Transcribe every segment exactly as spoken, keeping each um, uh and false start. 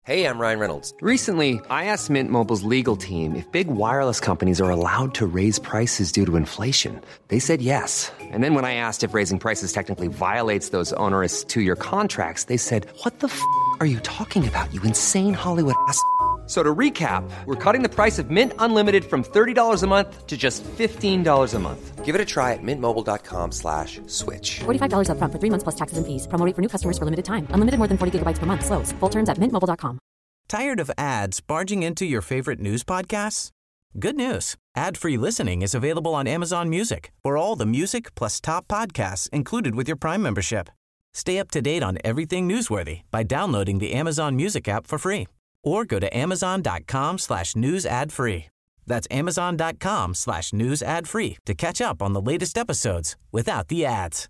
Hey, I'm Ryan Reynolds. Recently, I asked Mint Mobile's legal team if big wireless companies are allowed to raise prices due to inflation. They said yes. And then when I asked if raising prices technically violates those onerous two-year contracts, they said, what the f*** are you talking about, you insane Hollywood ass f- So to recap, we're cutting the price of Mint Unlimited from thirty dollars a month to just fifteen dollars a month. Give it a try at mintmobile.com slash switch. forty-five dollars up front for three months plus taxes and fees. Promo rate for new customers for limited time. Unlimited more than forty gigabytes per month. Slows full terms at mint mobile dot com. Tired of ads barging into your favorite news podcasts? Good news. Ad-free listening is available on Amazon Music for all the music plus top podcasts included with your Prime membership. Stay up to date on everything newsworthy by downloading the Amazon Music app for free or go to amazon.com slash news ad free. That's amazon.com slash news ad free to catch up on the latest episodes without the ads.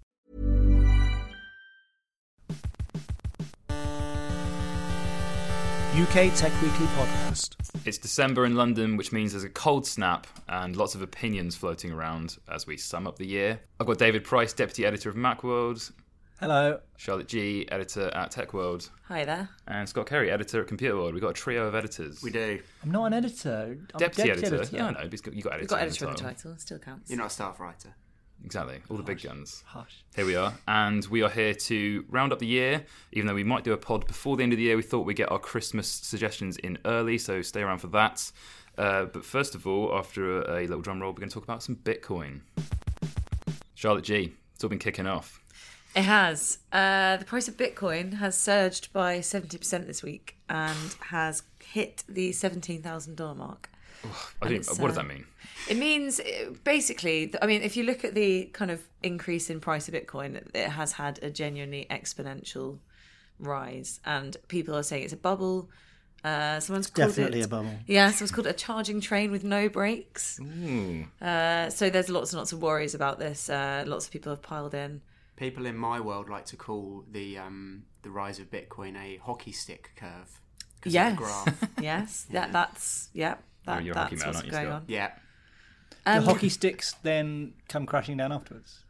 U K Tech Weekly Podcast. It's December in London, which means there's a cold snap and lots of opinions floating around as we sum up the year. I've got David Price, Deputy Editor of Macworld. Hello. Charlotte G, Editor at TechWorld. Hi there. And Scott Kerry, Editor at Computer World. We've got a trio of editors. We do. I'm not an editor. I'm Deputy, deputy editor. editor. Yeah, I know. But you've got editor. You've got in editor the in the title. title. Still counts. You're not a staff writer. Exactly. All the Hush. big guns. Hush. Here we are. And we are here to round up the year. Even though we might do a pod before the end of the year, we thought we'd get our Christmas suggestions in early, so stay around for that. Uh, but first of all, after a, a little drum roll, we're going to talk about some Bitcoin. Charlotte G, it's all been kicking off. It has. Uh, the price of Bitcoin has surged by seventy percent this week and has hit the seventeen thousand dollars mark. I think, what does that mean? It means, basically, I mean, if you look at the kind of increase in price of Bitcoin, it has had a genuinely exponential rise. And people are saying it's a bubble. Uh, someone's called Definitely it, a bubble. Yeah, someone's called it a charging train with no brakes. Ooh. Uh, so there's lots and lots of worries about this. Uh, lots of people have piled in. People in my world like to call the um, the rise of Bitcoin a hockey stick curve. 'Cause Yes. of the graph. Yes, Yeah. that that's yeah. That, You're a hockey that's man, what's aren't you, going Scott? on. Yeah. The Um, hockey sticks then come crashing down afterwards.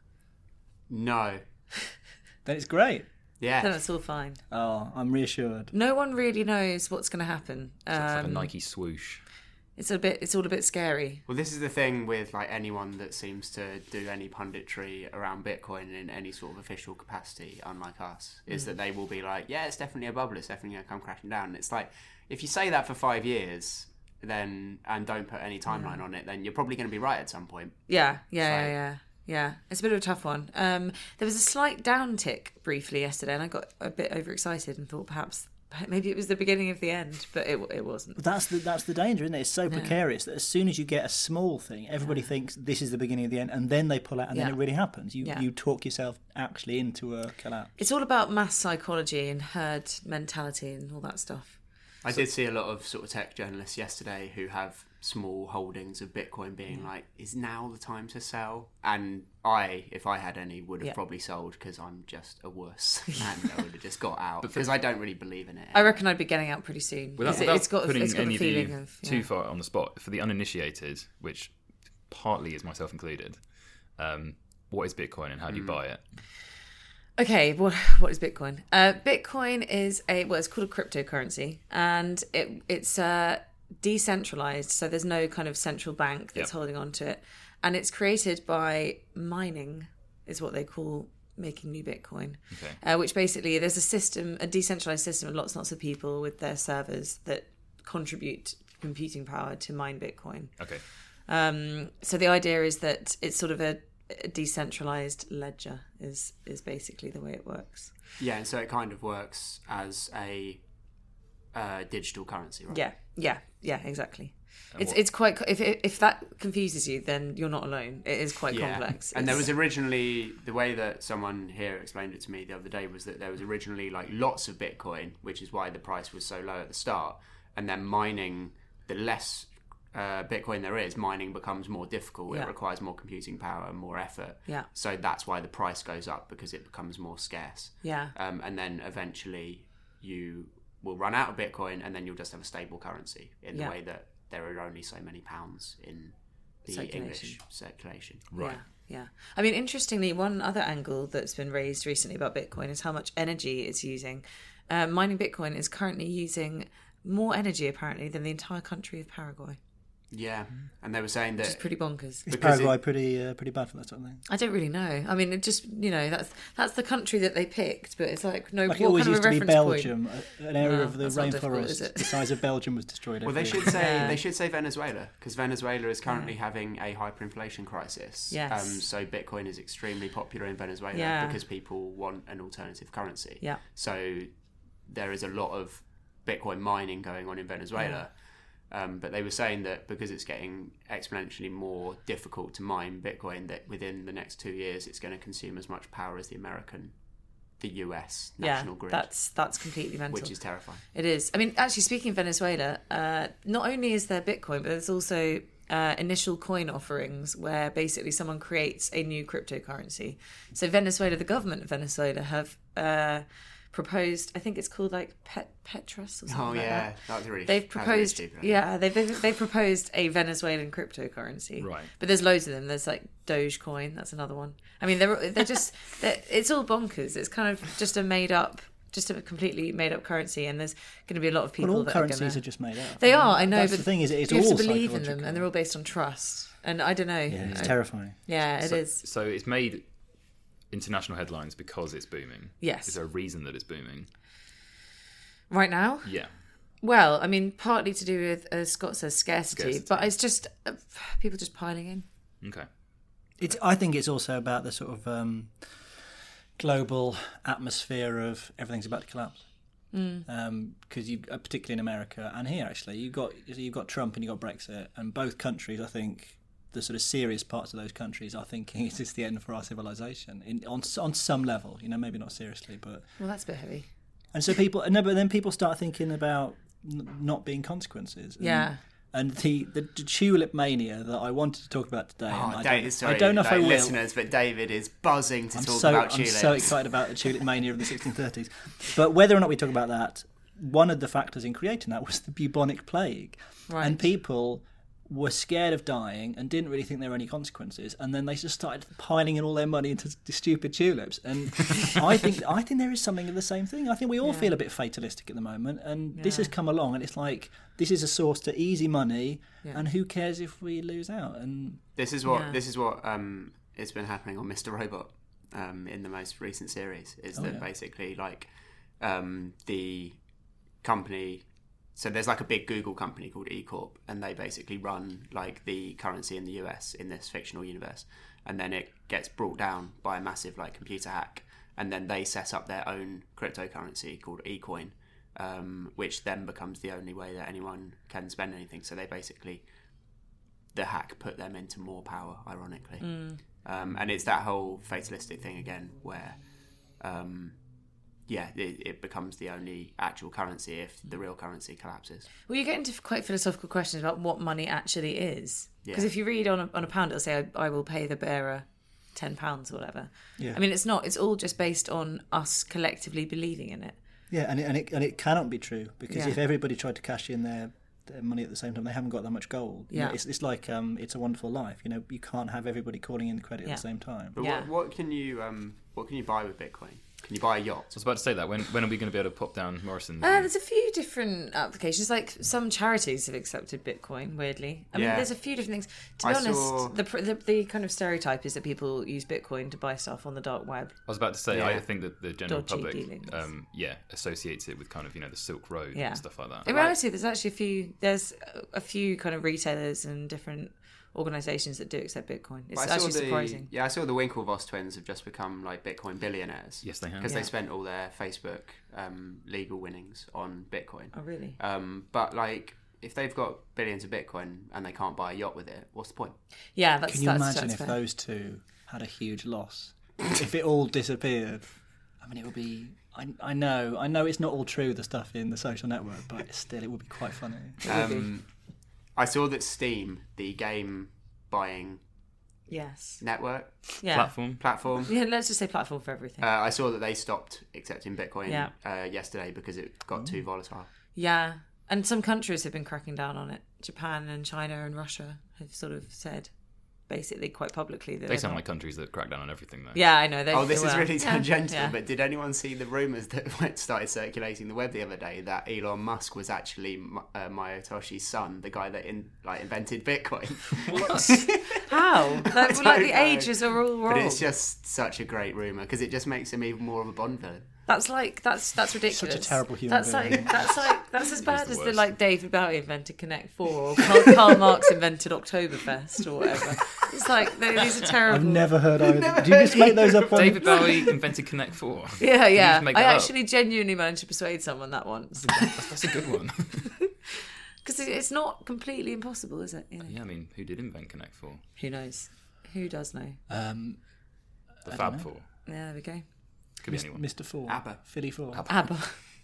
No. Then it's great. Yeah. Then it's all fine. Oh, I'm reassured. No one really knows what's going to happen. So it's like a Um, Nike swoosh. It's a bit. It's all a bit scary. Well, this is the thing with like anyone that seems to do any punditry around Bitcoin in any sort of official capacity, unlike us, is that they will be like, yeah, it's definitely a bubble, it's definitely going to come crashing down. And it's like, if you say that for five years then and don't put any timeline on it, then you're probably going to be right at some point. Yeah, yeah, So- yeah, yeah. Yeah, it's a bit of a tough one. Um, there was a slight downtick briefly yesterday, and I got a bit overexcited and thought perhaps maybe it was the beginning of the end, but it it wasn't. But that's the that's the danger, isn't it? It's so precarious that as soon as you get a small thing, everybody thinks this is the beginning of the end, and then they pull out, and then Yeah. it really happens. You Yeah. you talk yourself actually into a collapse. It's all about mass psychology and herd mentality and all that stuff. I did see a lot of sort of tech journalists yesterday who have small holdings of Bitcoin being like, is now the time to sell? And I, if I had any, would have Yeah. probably sold because I'm just a wuss and I would have just got out because I don't really believe in it. I reckon I'd be getting out pretty soon. Without, 'cause it- without it's got, putting it's got any a of feeling you of yeah. too far on the spot, for the uninitiated, which partly is myself included, um, what is Bitcoin and how do you buy it? Okay, what what is Bitcoin? Uh, Bitcoin is a well, it's called a cryptocurrency, and it it's uh, decentralized. So there's no kind of central bank that's Yep. holding on to it, and it's created by mining, is what they call making new Bitcoin. Okay. Uh, which basically there's a system, a decentralized system, and lots and lots of people with their servers that contribute computing power to mine Bitcoin. Okay. Um, so the idea is that it's sort of a, a decentralized ledger is is basically the way it works. Yeah, and so it kind of works as a uh, digital currency, right? Yeah, yeah, yeah, exactly. And It's what- it's quite if if that confuses you, then you're not alone. It is quite Yeah. complex. And there was It's- originally, the way that someone here explained it to me the other day was that there was originally like lots of Bitcoin, which is why the price was so low at the start. And then mining, the less uh, Bitcoin there is, mining becomes more difficult. Yeah. It requires more computing power and more effort. Yeah. So that's why the price goes up, because it becomes more scarce. Yeah. Um, and then eventually you will run out of Bitcoin, and then you'll just have a stable currency in the Yeah. way that there are only so many pounds in the Circulation. English circulation. Right. Yeah, yeah. I mean, interestingly, one other angle that's been raised recently about Bitcoin is how much energy it's using. uh, mining Bitcoin is currently using more energy apparently than the entire country of Paraguay. Yeah, and they were saying that Which is pretty bonkers. Is Paraguay it, pretty uh, pretty bad for that sort of thing? I don't really know. I mean, it just, you know, that's that's the country that they picked, but it's like no. Like what it always kind used of to a be reference Belgium, point? an area No, of the that's not difficult, is rainforest it? the size of Belgium was destroyed. Well, every they year. should say Yeah. they should say Venezuela, because Venezuela is currently having a hyperinflation crisis. Yes. Um, so Bitcoin is extremely popular in Venezuela Yeah. because people want an alternative currency. Yeah. So there is a lot of Bitcoin mining going on in Venezuela. Um, but they were saying that because it's getting exponentially more difficult to mine Bitcoin, that within the next two years it's going to consume as much power as the American, the U S national yeah, grid. that's that's completely mental. Which is terrifying. It is. I mean, actually, speaking of Venezuela, uh, not only is there Bitcoin, but there's also uh, initial coin offerings where basically someone creates a new cryptocurrency. So Venezuela, the government of Venezuela, have uh, proposed. I think it's called like Pet Petrus or something Oh like yeah, that. that was really. They've that was really proposed, stupid. yeah, they've they've they've proposed a Venezuelan cryptocurrency, Right. But there's loads of them. There's like Dogecoin, that's another one. I mean, they're they're just they're, it's all bonkers. It's kind of just a made up, just a completely made up currency, and there's going to be a lot of people. Well, all that currencies are, gonna, are just made up. They are, I know, That's but the thing is, it's you have all to believe in them, psychological. and they're all based on trust. And I don't know. Yeah, it's I- terrifying. Yeah, it so, is. So it's made international headlines because it's booming. Yes. Is there a reason that it's booming? Right now. Yeah. Well, I mean, partly to do with, as Scott says, scarcity, Scarcity. but it's just uh, people just piling in. Okay. It's. I think it's also about the sort of um, global atmosphere of everything's about to collapse. Because um, you, uh, particularly in America and here, actually, you've got you've got Trump and you've got Brexit, and both countries, I think, the sort of serious parts of those countries are thinking it's just the end for our civilization in, on on some level. You know, maybe not seriously, but Well, that's a bit heavy. and so people no, but then people start thinking about n- not being consequences. And, Yeah. And the, the tulip mania that I wanted to talk about today. Oh, and I, Dave, don't, sorry, I don't know if like I will. listeners, but David is buzzing to I'm talk so about I'm tulips. so excited about the tulip mania of the sixteen thirties. But whether or not we talk about that, one of the factors in creating that was the bubonic plague, Right. and people were scared of dying and didn't really think there were any consequences, and then they just started piling in all their money into the stupid tulips. And I think I think there is something of the same thing. I think we all Yeah. feel a bit fatalistic at the moment, and this Yeah. has come along, and it's like this is a source to easy money, Yeah. and who cares if we lose out? And This is what Yeah. this is what um, has been happening on Mister Robot um, in the most recent series. Is Oh, that yeah. basically like um, the company? So there's like a big Google company called E Corp, and they basically run like the currency in the U S in this fictional universe, and then it gets brought down by a massive like computer hack, and then they set up their own cryptocurrency called eCoin, um, which then becomes the only way that anyone can spend anything. So they basically the hack put them into more power, ironically. Um, and it's that whole fatalistic thing again where, um, yeah, it, it becomes the only actual currency if the real currency collapses. Well, you get into quite philosophical questions about what money actually is. Because Yeah. if you read on a, on a pound, it'll say, I, I will pay the bearer ten pounds or whatever. Yeah. I mean, it's not. It's all just based on us collectively believing in it. yeah, and it, and it and it cannot be true because Yeah. if everybody tried to cash in their, their money at the same time, they haven't got that much gold. You know, Yeah. it's it's like um, It's a Wonderful Life. You know, you can't have everybody calling in the credit Yeah. at the same time. But Yeah. what, what can you um, what can you buy with Bitcoin? Can you buy a yacht? I was about to say that. When when are we going to be able to pop down Morrison's? Uh, there's a few different applications. Like some charities have accepted Bitcoin. Weirdly, I mean, Yeah. there's a few different things. To be I honest, saw- the, pr- the the kind of stereotype is that people use Bitcoin to buy stuff on the dark web. I was about to say, Yeah. I think that the general Dodgy public, dealings. um, yeah, associates it with kind of, you know, the Silk Road Yeah, and stuff like that. In reality, there's actually a few. There's a few kind of retailers and different organisations that do accept Bitcoin. It's But I saw actually the, surprising. Yeah, I saw the Winklevoss twins have just become like Bitcoin billionaires. Yes, they have. Because Yeah. they spent all their Facebook um, legal winnings on Bitcoin. Oh, really? Um, but like, if they've got billions of Bitcoin and they can't buy a yacht with it, what's the point? Yeah, that's. Can you that's, imagine that's if fair. those two had a huge loss? If it all disappeared? I mean, it would be. I, I know, I know, it's not all true, the stuff in the social network, but still, it would be quite funny. Um, I saw that Steam, the game buying Yes. network Yeah. Platform. platform, Yeah. Let's just say platform for everything. uh, I saw that they stopped accepting Bitcoin Yeah. uh, yesterday because it got too volatile. Yeah, and some countries have been cracking down on it. Japan and China and Russia have sort of said basically quite publicly that They they're sound not. like countries that crack down on everything, though. Yeah, I know. They, Oh, this they is will. really Yeah, tangential, yeah. but did anyone see the rumours that went- started circulating the web the other day that Elon Musk was actually uh, Mayotoshi's son, the guy that in, like invented Bitcoin? How? Like, well, don't like the know. ages are all wrong. But it's just such a great rumour because it just makes him even more of a Bond villain. That's like that's that's ridiculous. Such a terrible human That's being. like that's like that's as bad the as the worst. like David Bowie invented Connect Four or Karl, Karl Marx invented Oktoberfest or whatever. It's like they, these are terrible. I've never heard either. Do you just make those up on David Bowie invented Connect Four. Yeah, You yeah. just make I that up. actually genuinely managed to persuade someone that once That's, that's a good one. because it's not completely impossible, is it? You know? Yeah, I mean, who did invent Connect Four? Who knows? Who does know? Um, The Fab Four. Yeah, there we go. Could be anyone. Mister Four. ABBA. Philly Four. ABBA.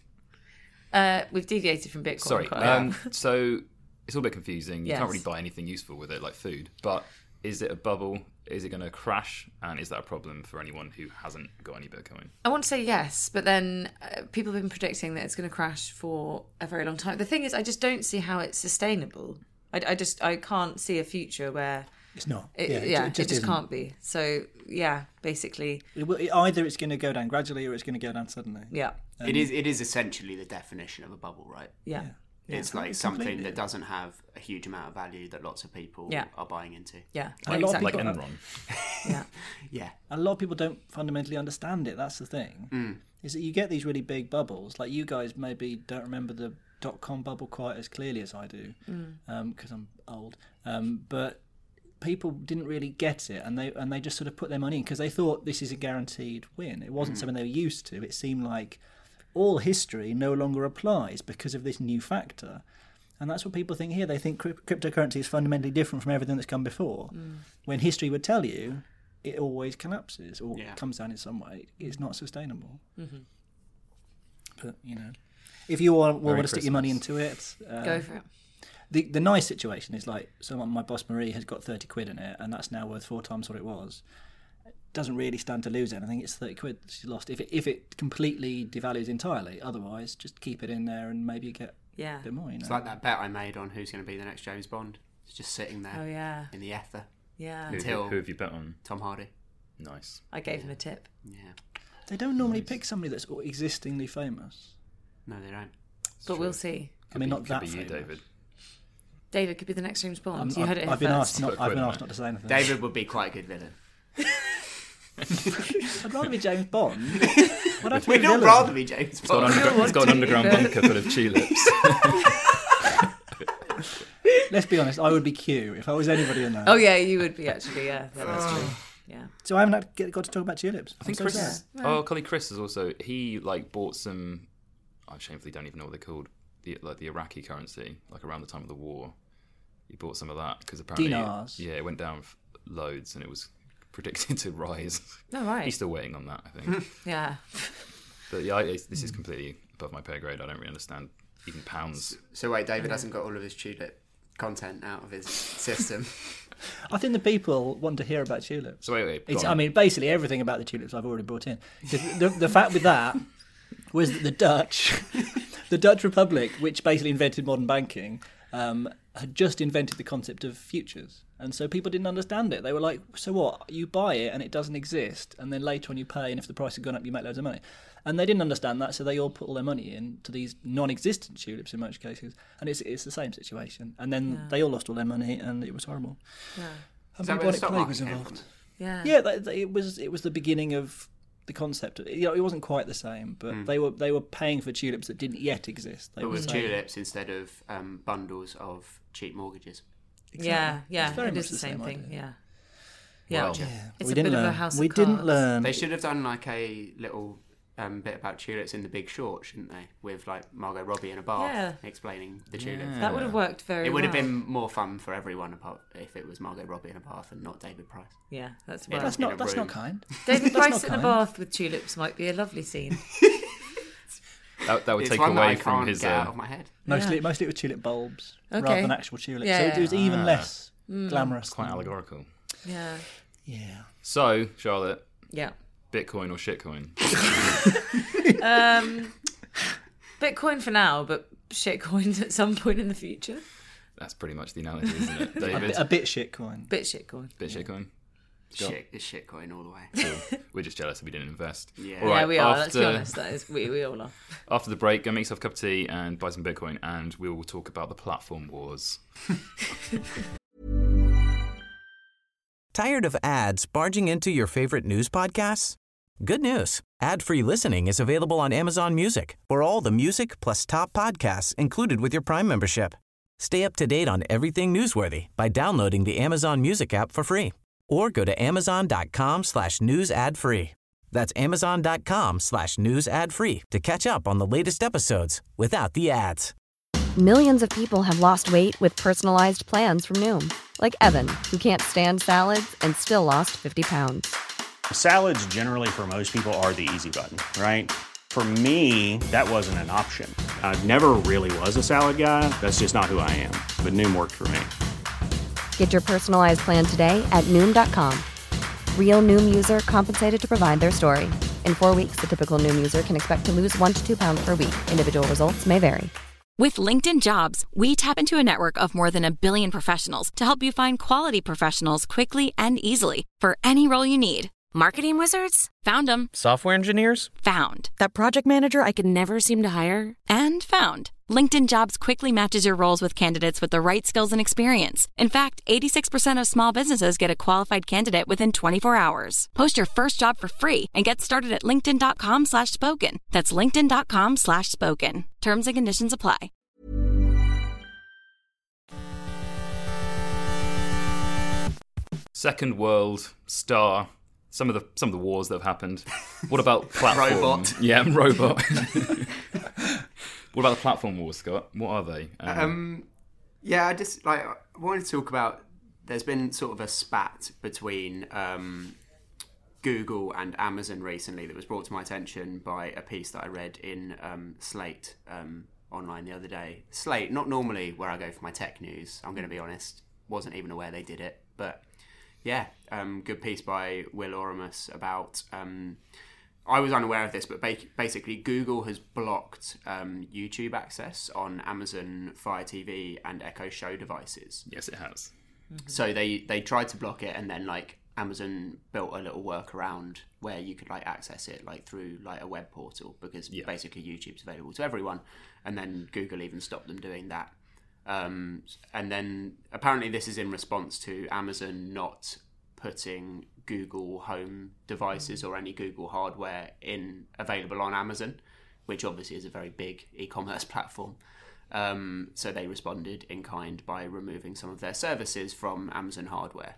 Uh, we've deviated from Bitcoin. Sorry. quite a lot. Um, so it's all a bit confusing. You Yes. can't really buy anything useful with it, like food. But is it a bubble? Is it going to crash? And is that a problem for anyone who hasn't got any Bitcoin? I want to say yes, but then uh, people have been predicting that it's going to crash for a very long time. The thing is, I just don't see how it's sustainable. I, I just I can't see a future where It's not. it, yeah, yeah, it, it just, just isn't. can't be. So yeah, basically, It will- it- either it's going to go down gradually or it's going to go down suddenly. yeah, it is It is essentially the definition of a bubble, right? yeah, It's like something that doesn't have a huge amount of value that lots of people Yeah. are buying into. yeah, A lot of exactly. Like people- Enron. yeah, Yeah. A lot of people don't fundamentally understand it. That's the thing. Is that you get these really big bubbles. Like you guys maybe don't remember the dot com bubble quite as clearly as I do, because I'm old. Um, but people didn't really get it, and they and they just sort of put their money in because they thought this is a guaranteed win. It wasn't something they were used to. It seemed like all history no longer applies because of this new factor. And that's what people think here. They think crypt- cryptocurrency is fundamentally different from everything that's come before. When history would tell you it always collapses or Yeah. comes down in some way. It's not sustainable. But, you know, if you want, Merry want to stick your money Christmas. into it, uh, go for it. the the nice situation is like, so my boss Marie has got thirty quid in it, and that's now worth four times what it was. It doesn't really stand to lose anything. It's thirty quid she lost. If it if it completely devalues entirely, otherwise just keep it in there and maybe get Yeah. a bit more. You know? It's like that bet I made on who's going to be the next James Bond. It's just sitting there Oh yeah, in the ether. yeah. Who, Until- who, who have you bet on? Tom Hardy. Nice. I gave him a tip. Yeah. They don't normally pick somebody that's existingly famous. No, they don't. But we'll see. I mean, Could not be, that could be you, famous. David. David could be the next James Bond. I'm- you I've, heard it here I've been first. asked not. Put a I've quid been on asked it. not to say anything. David would be quite a good villain. I'd rather be James Bond. What happened to We'd the all villain? rather be James It's got, Bond. an underground, it's got an underground bunker full of tulips. Let's be honest. I would be Q if I was anybody in that. Oh yeah, you would be actually. Yeah, yeah that's true. Yeah. So I haven't had- get- got to talk about tulips. I think I'm Chris. so Is, sad. oh, colleague Chris is also. He like bought some. I shamefully don't even know what they're called. The like the Iraqi currency, like around the time of the war. He bought some of that because apparently, Dinars. yeah, it went down f- loads and it was predicted to rise. Oh right. He's still waiting on that, I think. Yeah. But yeah, I, it's- this is completely above my pay grade. I don't really understand even pounds. So wait, David hasn't got all of his tulip content out of his system. I think the people want to hear about tulips. So wait, wait. go It's, on. I mean, basically everything about the tulips I've already brought in. 'Cause The, the fact with that was that the Dutch, the Dutch Republic, which basically invented modern banking, um, had just invented the concept of futures. And so people didn't understand it. They were like, so what? You buy it and it doesn't exist, and then later on you pay, and if the price had gone up, you make loads of money. And they didn't understand that, so they all put all their money into these non-existent tulips in most cases. And it's it's the same situation. And then they all lost all their money, and it was horrible. Yeah. And Is that where the bubonic stock plague market was came involved. from? Yeah. Yeah, that, that- it was it was the beginning of the concept. You know, it wasn't quite the same, but they were they were paying for tulips that didn't yet exist. They But were with saying- tulips instead of um, bundles of cheap mortgages. Yeah. Yeah. It's very It much is the the same same thing. idea. Yeah. Yeah. Well, It's we a didn't bit learn. of a house of we didn't cards. learn. They should have done like a little um, bit about tulips in The Big Short, shouldn't they? With like Margot Robbie in a bath Yeah. explaining the tulip. That would have worked very It would have well. been more fun for everyone apart if it was Margot Robbie in a bath and not David Price. Yeah, that's Yeah, well. That's in a not. That's room. not kind. David That's Price not in a kind. bath with tulips might be a lovely scene. that, that would It's take one that away I from can't his. get out Uh, of my head. Mostly, Yeah. mostly it was tulip bulbs Okay. rather than actual tulips. Yeah, so yeah. it was even Ah. less glamorous. it's quite than- allegorical. Yeah. Yeah. So, Charlotte, Yeah. Bitcoin or shitcoin? Um, Bitcoin for now, but shitcoins at some point in the future. That's pretty much the analogy, isn't it, a, David? bit, a bit shitcoin. Bit shitcoin. Bit shitcoin. Shit, it's shitcoin all the way. Cool. We're just jealous that we didn't invest. Yeah. All Yeah, right, we are. After, Let's be honest. That is, we, we all are. after the break, go make yourself a cup of tea and buy some Bitcoin, and we will talk about the platform wars. Tired of ads barging into your favorite news podcasts? Good news. Ad-free listening is available on Amazon Music for all the music plus top podcasts included with your Prime membership. Stay up to date on everything newsworthy by downloading the Amazon Music app for free or go to amazon.com slash news ad free. That's amazon.com slash news ad free to catch up on the latest episodes without the ads. Millions of people have lost weight with personalized plans from Noom, like Evan, who can't stand salads and still lost fifty pounds. Salads generally for most people are the easy button, right? For me, that wasn't an option. I never really was a salad guy. That's just not who I am. But Noom worked for me. Get your personalized plan today at Noom dot com. Real Noom user compensated to provide their story. In four weeks, the typical Noom user can expect to lose one to two pounds per week. Individual results may vary. With LinkedIn Jobs, we tap into a network of more than a billion professionals to help you find quality professionals quickly and easily for any role you need. Marketing wizards? Found them. Software engineers? Found. That project manager I could never seem to hire? And found. LinkedIn Jobs quickly matches your roles with candidates with the right skills and experience. In fact, eighty-six percent of small businesses get a qualified candidate within twenty-four hours. Post your first job for free and get started at linkedin.com slash spoken. That's linkedin.com slash spoken. Terms and conditions apply. Second World, Star, some of the some of the wars that have happened. What about platform? Robot. Yeah, robot. What about the platform wars, Scott? What are they? Um, Um, yeah, I just like I wanted to talk about. There's been sort of a spat between um, Google and Amazon recently that was brought to my attention by a piece that I read in um, Slate um, online the other day. Slate, not normally where I go for my tech news. I'm going to be honest, wasn't even aware they did it, but yeah, um, good piece by Will Oramus about. Um, I was unaware of this, but ba- basically Google has blocked um, YouTube access on Amazon Fire T V and Echo Show devices. yes, it has. So they, they tried to block it, and then like Amazon built a little workaround where you could like access it like through like a web portal, because Yeah. basically YouTube's available to everyone, and then Google even stopped them doing that. Um, and then apparently this is in response to Amazon not putting Google Home devices or any Google hardware in available on Amazon, which obviously is a very big e-commerce platform. Um, so they responded in kind by removing some of their services from Amazon hardware.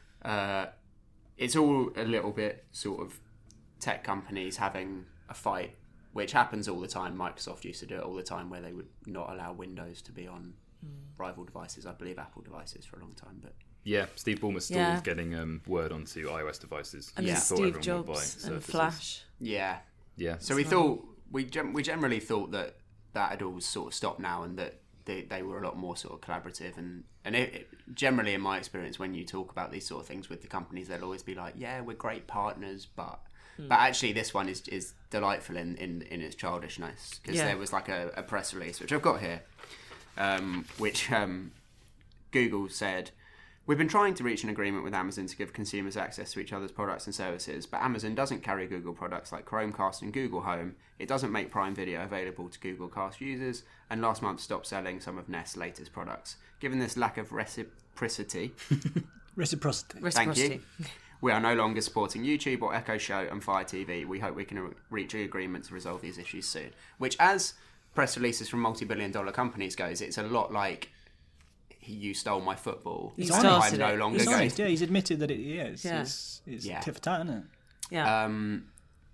Uh, it's all a little bit sort of tech companies having a fight, which happens all the time. Microsoft used to do it all the time, where they would not allow Windows to be on rival devices. I believe Apple devices for a long time, but Yeah, Steve Ballmer stalled Yeah. getting um, word onto iOS devices. And Yeah. then Thought Steve everyone would buy Jobs and Surfaces. Flash. yeah. Yeah, So we thought we gen- we generally thought that that had all sort of stopped now, and that they, they were a lot more sort of collaborative. And and it, it, generally, in my experience, when you talk about these sort of things with the companies, they'll always be like, "Yeah, we're great partners," but but actually, this one is is delightful in in, in its childishness, because Yeah. there was like a, a press release which I've got here, um, which um, Google said. We've been trying to reach an agreement with Amazon to give consumers access to each other's products and services, but Amazon doesn't carry Google products like Chromecast and Google Home. It doesn't make Prime Video available to Google Cast users, and last month stopped selling some of Nest's latest products. Given this lack of reciprocity, Reciprocity. thank Reciprocity. you, we are no longer supporting YouTube or Echo Show and Fire T V. We hope we can reach an agreement to resolve these issues soon. Which, as press releases from multi-billion dollar companies goes, it's a lot like, you stole my football. You so started I'm no it. longer He's going. honest, yeah, he's admitted that it is. Yeah. It's, it's Yeah. tit for tat, isn't it? Yeah. Um,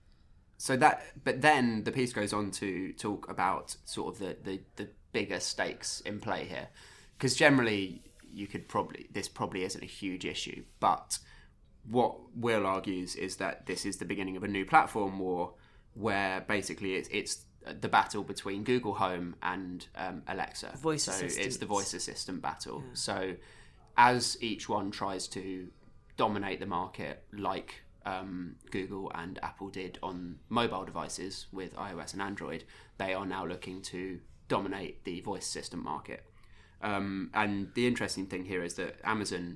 so that, but then the piece goes on to talk about sort of the, the, the bigger stakes in play here, because generally you could probably this probably isn't a huge issue, but what Will argues is that this is the beginning of a new platform war, where basically it's it's the battle between Google Home and um, Alexa. Voice so it's assistants. the voice assistant battle. So as each one tries to dominate the market, like um, Google and Apple did on mobile devices with iOS and Android, they are now looking to dominate the voice assistant market. Um, and the interesting thing here is that Amazon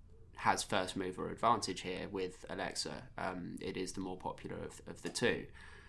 has first mover advantage here with Alexa. Um, it is the more popular of, of the two.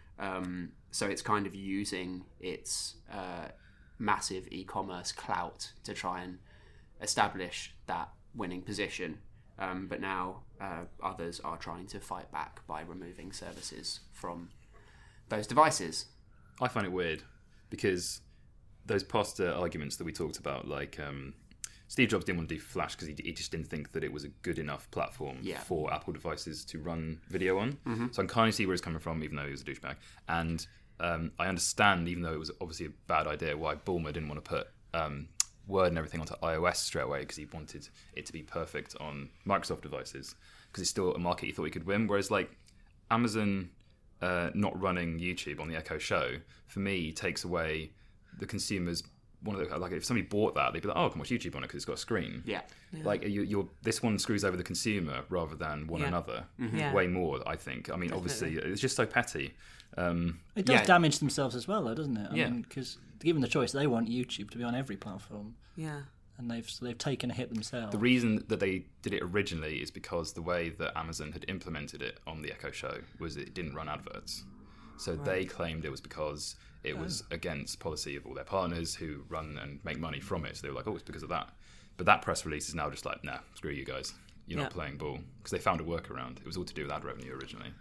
Um, so it's kind of using its uh, massive e-commerce clout to try and establish that winning position. Um, but now uh, others are trying to fight back by removing services from those devices. I find it weird because those past uh, arguments that we talked about, like um, Steve Jobs didn't want to do Flash because he, he just didn't think that it was a good enough platform yeah. for Apple devices to run video on. Mm-hmm. So I can kind of see where he's coming from, even though he was a douchebag. And um, I understand, even though it was obviously a bad idea, why Bulmer didn't want to put um, Word and everything onto iOS straight away, because he wanted it to be perfect on Microsoft devices, because it's still a market he thought he could win. Whereas like Amazon uh, not running YouTube on the Echo Show, for me, takes away the consumer's one of the, like if somebody bought that, they'd be like, oh, I can watch YouTube on it because it's got a screen. Yeah. yeah. Like you, you're this one screws over the consumer rather than one yeah. another. Mm-hmm. Yeah. Way more, I think. I mean, Definitely. obviously, it's just so petty. Um, it does yeah. damage themselves as well, though, doesn't it? I yeah. Because given the choice, they want YouTube to be on every platform. Yeah. And they've so they've taken a hit themselves. The reason that they did it originally is because the way that Amazon had implemented it on the Echo Show was it didn't run adverts. So right. they claimed it was because it oh. was against policy of all their partners who run and make money from it. So they were like, oh, it's because of that. But that press release is now just like, nah, screw you guys. You're yeah. not playing ball. Because they found a workaround. It was all to do with ad revenue originally.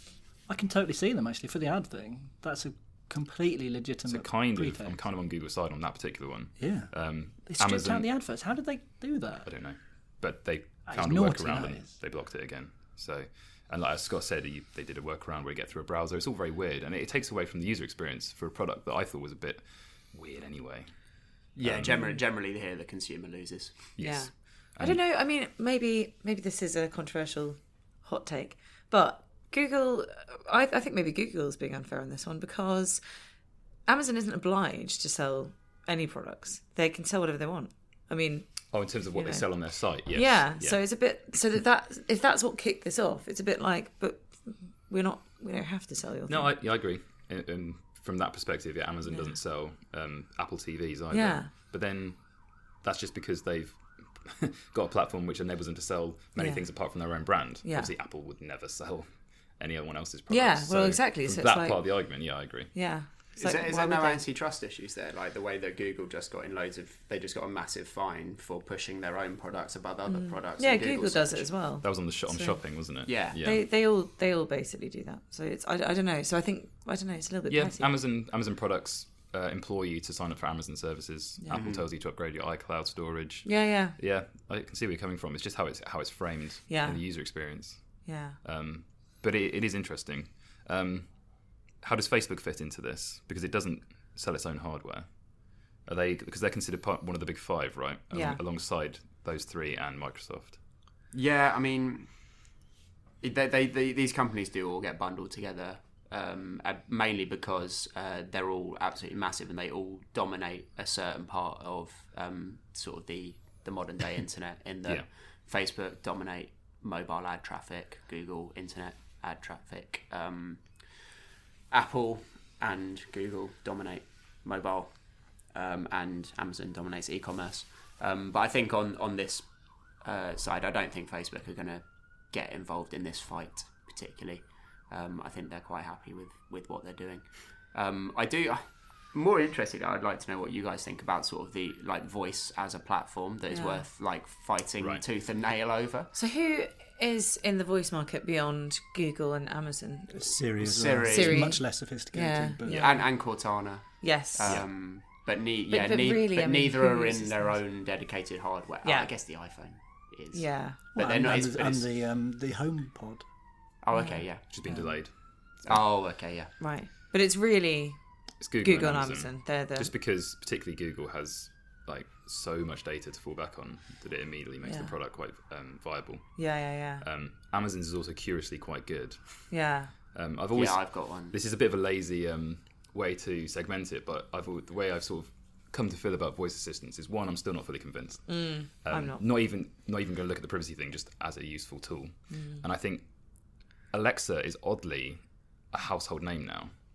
I can totally see them, actually, for the ad thing. That's a completely legitimate So kind pretext. of, I'm kind of on Google's side on that particular one. Yeah. Um, they stripped Amazon, out the adverts. How did they do that? I don't know. But they That found a is naughty, workaround that and is. they blocked it again. So, and like as Scott said, he, they did a workaround where you get through a browser. It's all very weird, and it, it takes away from the user experience for a product that I thought was a bit weird anyway. Yeah, Um, generally, generally here the consumer loses. Yes. Yeah. I don't know. I mean, maybe maybe this is a controversial hot take, but Google, I, I think maybe Google's being unfair on this one because Amazon isn't obliged to sell any products. They can sell whatever they want. I mean, Oh, in terms of what they know. sell on their site, yes. yeah, So it's a bit so that, that if that's what kicked this off, it's a bit like, but we're not. We don't have to sell your. No, thing. I, yeah, I agree. And, and from that perspective, yeah, Amazon Yeah. doesn't sell um, Apple T Vs either. Yeah. But then that's just because they've got a platform which enables them to sell many Yeah. things apart from their own brand. Yeah. Obviously, Apple would never sell anyone else's Yeah, products. well, So exactly. From So it's that like- part of the argument, yeah, I agree. Yeah. It's Is like, there, is why there no would they- antitrust issues there? Like the way that Google just got in loads of, they just got a massive fine for pushing their own products above other products. Yeah, in Google Google's does it search. as well. That was on the sh- on So- shopping, wasn't it? Yeah. yeah. They they all they all basically do that. So it's I, I don't know. So I think I don't know. It's a little bit Yeah, petty. Amazon Amazon products uh, employ you to sign up for Amazon services. Yeah. Apple tells you to upgrade your iCloud storage. Yeah, yeah, Yeah, I can see where you're coming from. It's just how it's how it's framed Yeah. in the user experience. yeah. Um, but it, it is interesting. Um, how does Facebook fit into this? Because it doesn't sell its own hardware. Are they because they're considered part, one of the big five, right? Along- Yeah. Alongside those three and Microsoft. Yeah, I mean, they, they, they, these companies do all get bundled together, um, uh, mainly because uh, they're all absolutely massive and they all dominate a certain part of um, sort of the, the modern day internet. In that Yeah. Facebook dominate mobile ad traffic, Google internet ad traffic, um, Apple and Google dominate mobile, um, and Amazon dominates e-commerce. Um, but I think on on this uh, side, I don't think Facebook are going to get involved in this fight particularly. Um, I think they're quite happy with, with what they're doing. Um, I do. More interested, I'd like to know what you guys think about sort of the like voice as a platform that is Yeah. worth like fighting Right. tooth and nail over. So who is in the voice market beyond Google and Amazon? Siri as Siri. well. It's Siri. much less sophisticated. Yeah. But Yeah. And, and Cortana. Yes. Um, But, ne- But- yeah, but ne- really, but I mean, neither who are in uses their those? own dedicated hardware. Yeah. Oh, I guess the iPhone is. yeah. But well, they're and, not. and, it's- the- but and it's- the um, the HomePod. Oh, okay, yeah. Which has been delayed. Oh, okay, yeah. Right. But it's really It's Google, Google and and Amazon. They're the Just because particularly Google has like so much data to fall back on that it immediately makes Yeah. the product quite um, viable. yeah, yeah, yeah, Um, Amazon's is also curiously quite good. yeah. Um, I've always Yeah, I've got one. This is a bit of a lazy um, way to segment it, but I've al- the way I've sort of come to feel about voice assistants is one, I'm still not fully convinced. Mm, Um, I'm not. Not even not even going to look at the privacy thing, just as a useful tool. Mm. And I think Alexa is oddly a household name now.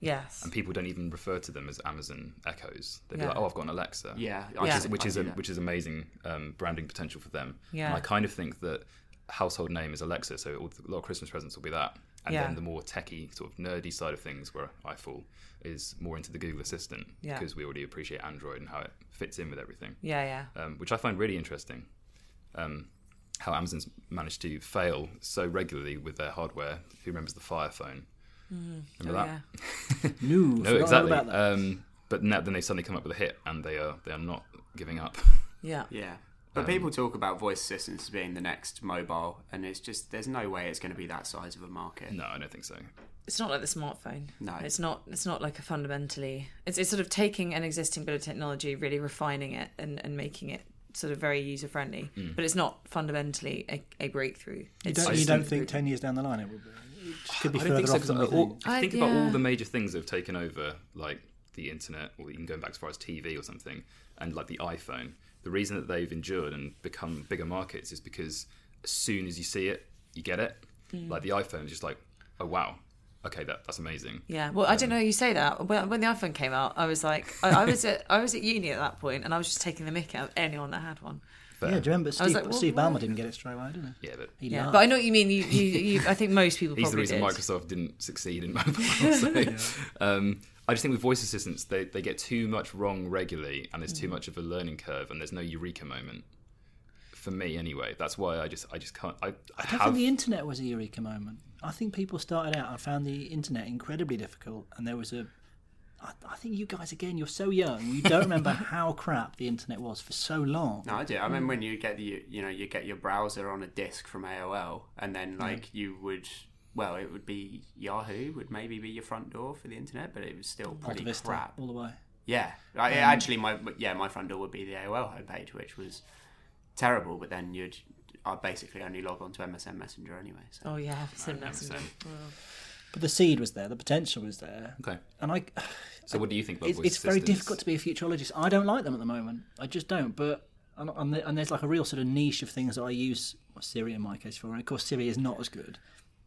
Yes. And people don't even refer to them as Amazon Echoes. They'd be Yeah. like, "Oh, I've got an Alexa." Yeah, which Yeah. is which is I a, do that. which is amazing um, branding potential for them. Yeah. And I kind of think that household name is Alexa, so all, a lot of Christmas presents will be that. And Yeah. then the more techie, sort of nerdy side of things, where I fall, is more into the Google Assistant Yeah. because we already appreciate Android and how it fits in with everything. Yeah, yeah. Um, which I find really interesting. Um, how Amazon's managed to fail so regularly with their hardware. Who remembers the Fire Phone? Remember Oh, that? yeah. No, No, forgot all exactly. about that. Um, but now, then they suddenly come up with a hit, and they are they are not giving up. Yeah. Yeah. But people talk about voice assistants as being the next mobile, and it's just, there's no way it's going to be that size of a market. No, I don't think so. It's not like the smartphone. No. It's not it's not like a fundamentally it's it's sort of taking an existing bit of technology, really refining it and, and making it sort of very user friendly. Mm. But it's not fundamentally a, a breakthrough. You It's don't, I you just don't think- think ten years down the line it will be? It just could be I further don't think off so. than we 'Cause all, think. I- think about all yeah. the major things that have taken over, like the internet, or even going back as far as T V or something, and like the iPhone. The reason that they've endured and become bigger markets is because as soon as you see it, you get it. Mm. Like the iPhone is just like, oh wow, okay, that that's amazing. Yeah, well, I don't know. You say that when, when the iPhone came out, I was like, I, I was at I was at uni at that point, and I was just taking the mick out of anyone that had one. Fair. Yeah, do you remember was Steve, like, well, Steve what? Ballmer didn't get it straight away, didn't he? Yeah, but He Yeah, laughed. but I know what you mean. You, you, you I think most people he's the probably reason did. Microsoft didn't succeed in mobile. So, um, I just think with voice assistants, they, they get too much wrong regularly, and there's too much of a learning curve, and there's no eureka moment. For me, anyway, that's why I just I just can't. I, I, I don't have. think the internet was a eureka moment. I think people started out and found the internet incredibly difficult, and there was a. I, I think you guys, again, you're so young, you don't remember how crap the internet was for so long. No, I do. I remember when you get the, you know, you get your browser on a disk from A O L, and then like you would, well, it would be Yahoo would maybe be your front door for the internet, but it was still Alta pretty Vista, crap. all the way. Yeah, I, actually, my yeah, my front door would be the A O L homepage, which was terrible. But then you'd, I basically only log on to M S N Messenger anyway. So. Oh yeah, same M S N. But the seed was there, the potential was there. Okay. And I. So what do you think about It's, voice it's very assistants? difficult to be a futurologist. I don't like them at the moment. I just don't. But and, and, and there's like a real sort of niche of things that I use well, Siri in my case for. And of course, Siri is not as good.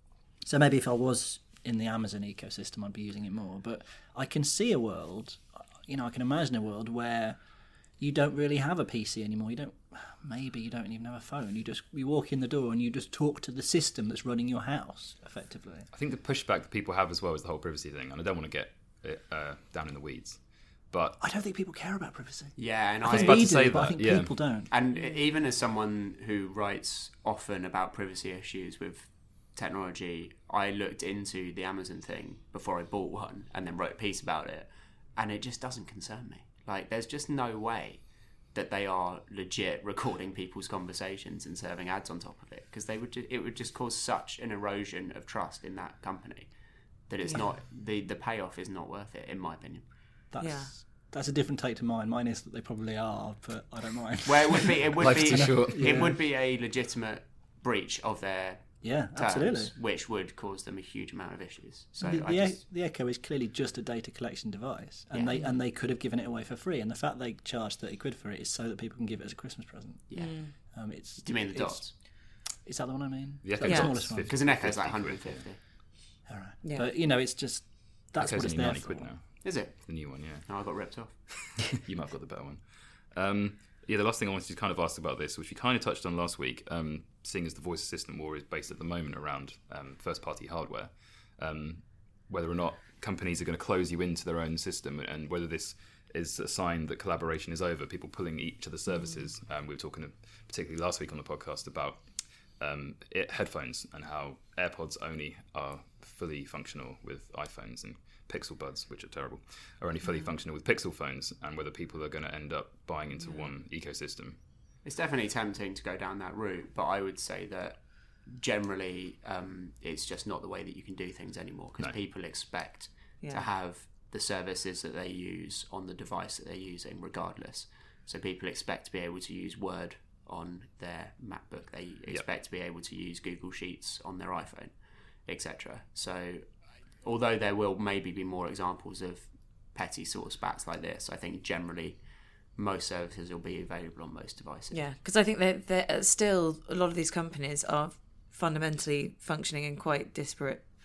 So maybe if I was in the Amazon ecosystem, I'd be using it more. But I can see a world, you know, I can imagine a world where you don't really have a P C anymore. You don't. Maybe you don't even have a phone. You just you walk in the door and you just talk to the system that's running your house, effectively. I think the pushback that people have as well is the whole privacy thing, and I don't want to get it, uh, down in the weeds, but I don't think people care about privacy. Yeah, and I I, think about we to do, say but I that, think yeah. people don't. and even as someone who writes often about privacy issues with technology, I looked into the Amazon thing before I bought one, and then wrote a piece about it, and it just doesn't concern me. Like, there's just no way that they are legit recording people's conversations and serving ads on top of it, because they would ju- it would just cause such an erosion of trust in that company that it's not the the payoff is not worth it, in my opinion. That's Yeah. that's a different take to mine. Mine is that they probably are, but I don't mind. Where it would be it would Life's be too short. it would be a legitimate breach of their yeah, terms, absolutely. which would cause them a huge amount of issues. So The, I the, just, the Echo is clearly just a data collection device, and Yeah. they and they could have given it away for free. And the fact they charge thirty quid for it is so that people can give it as a Christmas present. yeah. Um, it's Do you mean the it's- dots? Is that the one I mean? the Is Echo that the Yeah. smallest one? Because an Echo is like one hundred fifty. All right. Yeah. But you know, it's just that's Echo's what it's only there ninety for. quid now. Is it? The new one, yeah. No, I got ripped off. You might have got the better one. Um, yeah, the last thing I wanted to kind of ask about this, which we kind of touched on last week, um, seeing as the voice assistant war is based at the moment around um, first-party hardware, um, whether or not companies are going to close you into their own system, and whether this is a sign that collaboration is over, people pulling each of the services. Um, we were talking particularly last week on the podcast about um, it, headphones and how AirPods only are fully functional with iPhones, and Pixel Buds, which are terrible, are only fully functional with Pixel phones, and whether people are going to end up buying into one ecosystem. It's definitely tempting to go down that route, but I would say that generally um, it's just not the way that you can do things anymore, because No. people expect Yeah. to have the services that they use on the device that they're using regardless. So people expect to be able to use Word on their MacBook, they expect to be able to use Google Sheets on their iPhone, et cetera. So although there will maybe be more examples of petty sort of spats like this, I think generally most services will be available on most devices. Yeah, because I think that they're still a lot of these companies are fundamentally functioning in quite disparate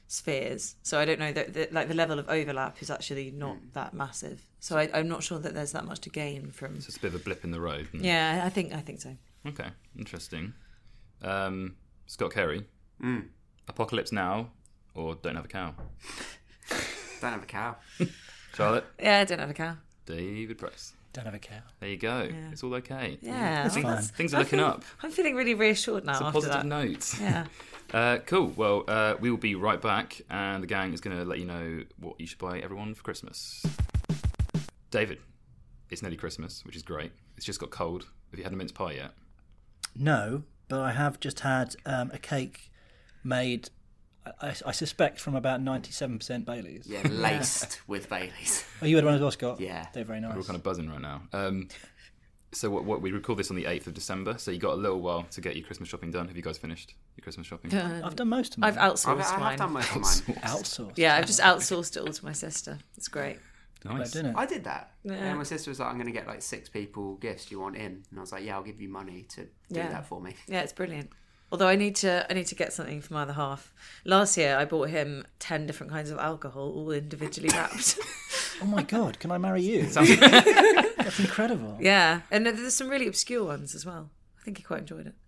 spheres. So I don't know that the, like the level of overlap is actually not Mm. that massive. So I, I'm not sure that there's that much to gain from. So it's a bit of a blip in the road. and- Yeah, I think I think so. Okay, interesting. Um, Scott Kerry, Mm. Apocalypse Now or Don't Have a Cow? Don't have a cow. Charlotte, Yeah, I don't have a cow. David Price. Don't have a cow. There you go. Yeah. It's all okay. Yeah, That's well, fine. that's- Things are I looking feel- up. I'm feeling really reassured now It's a after positive that. note. Yeah. Uh, cool. Well, uh, we will be right back, and the gang is going to let you know what you should buy everyone for Christmas. David, it's nearly Christmas, which is great. It's just got cold. Have you had a mince pie yet? No, but I have just had um, a cake made, I, I suspect, from about ninety-seven percent Baileys. Yeah, laced with Baileys. Oh, you had one as well, Scott? Yeah. They're very nice. We're all kind of buzzing right now. Um, so what, what we record this on the eighth of December, so you got a little while to get your Christmas shopping done. Have you guys finished your Christmas shopping? I've done most of mine. I've outsourced I've, I mine. have done most of mine. outsourced. Yeah, I've just outsourced it all to my sister. It's great. Nice. Doing it. I did that. Yeah. And my sister was like, I'm going to get like six people gifts you want in. And I was like, yeah, I'll give you money to do Yeah. that for me. Yeah, it's brilliant. Although I need to, I need to get something for my other half. Last year, I bought him ten different kinds of alcohol, all individually wrapped. Oh my God, can I marry you? That's incredible. Yeah, and there's some really obscure ones as well. I think he quite enjoyed it.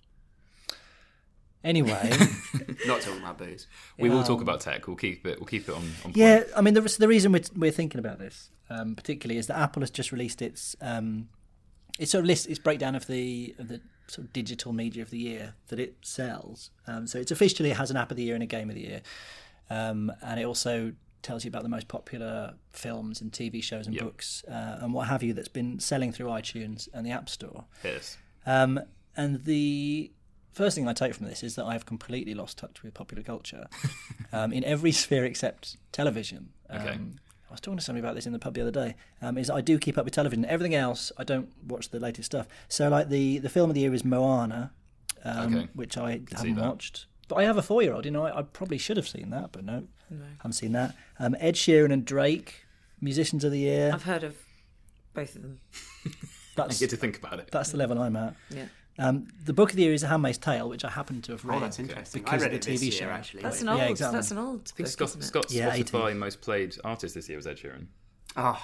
Anyway, Not talking about booze. We will talk about tech. We'll keep it. We'll keep it on. on point. yeah, I mean, the, the reason we're, we're thinking about this, um, particularly, is that Apple has just released its um, its sort of list, its breakdown of the of the sort of digital media of the year that it sells. Um, so it's officially it has an app of the year and a game of the year, um, and it also tells you about the most popular films and T V shows and Yep. books uh, and what have you that's been selling through iTunes and the App Store. Yes. Um, and the first thing I take from this is that I have completely lost touch with popular culture um, in every sphere except television. Um, Okay. I was talking to somebody about this in the pub the other day. Um, is I do keep up with television. Everything else, I don't watch the latest stuff. So, like the the film of the year is Moana, um, Okay. which I see haven't that. watched. But I have a four-year-old. You know, I, I probably should have seen that, but no, haven't seen that. Um, Ed Sheeran and Drake, musicians of the year. I've heard of both of them. I That's get to think about it. that's the level I'm at. Yeah. Um, the book of the year is A Handmaid's Tale, which I happen to have read. Oh, that's interesting. because I of read the it T V this year, show. actually. That's an Wait. old. Yeah, exactly. That's an old. I think book, Scott, isn't it? Scott's Yeah, Spotify eighteen. most played artist this year was Ed Sheeran. Oh,